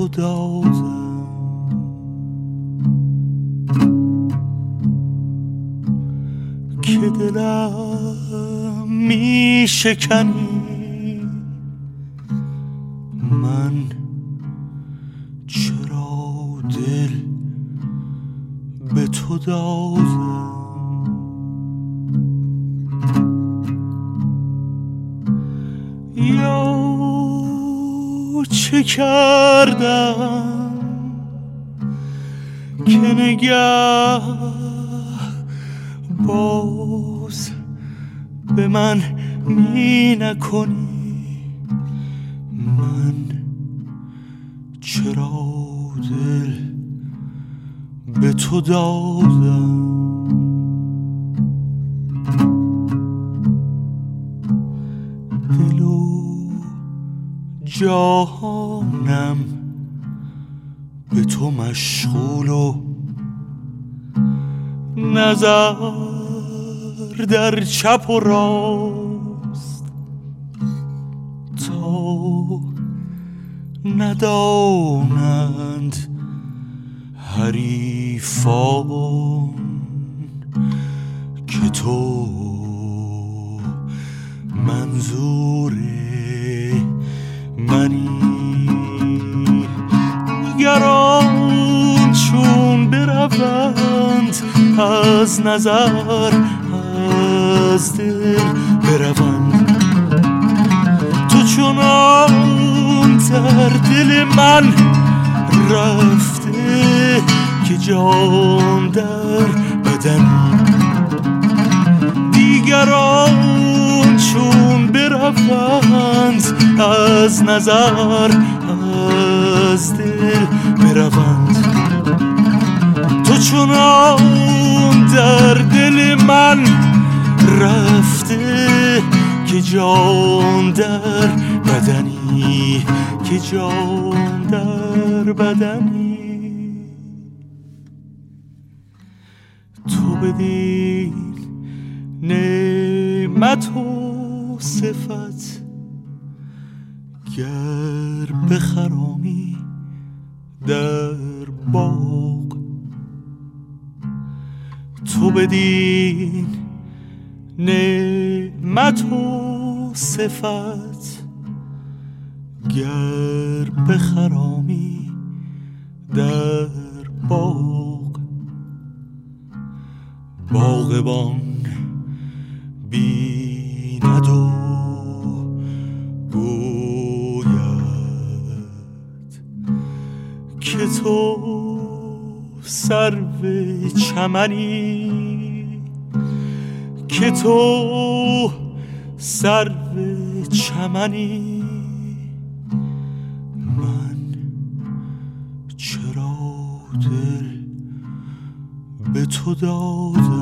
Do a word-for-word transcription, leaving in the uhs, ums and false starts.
تو دادم، که دلم می شکنی. من چرا دل به تو دادم؟ یا چه کردم که نگه باز به من می نکنی؟ من چرا دل به تو دادم؟ دل و جانم به تو مشغول و نظر در چپ و راست، تا ندانند حریفان که تو منظور منی. دیگران چون بروند از نظر از دل بروند، تو چنان در دل من رفته که جان در بدن. دیگران چون بروند از نظر از دل بروند، تو چنان در دل من رفته که جان در بدنی، که جان در بدنی. تو بدین نعمت و صفت گر بخرامی در باغ، تو بدین نعمت و صفت گر بخرامی در باغ، باغبان بیند و گوید که تو سرو چمنی، که تو سرو چمنی. من چرا دل به تو دادم؟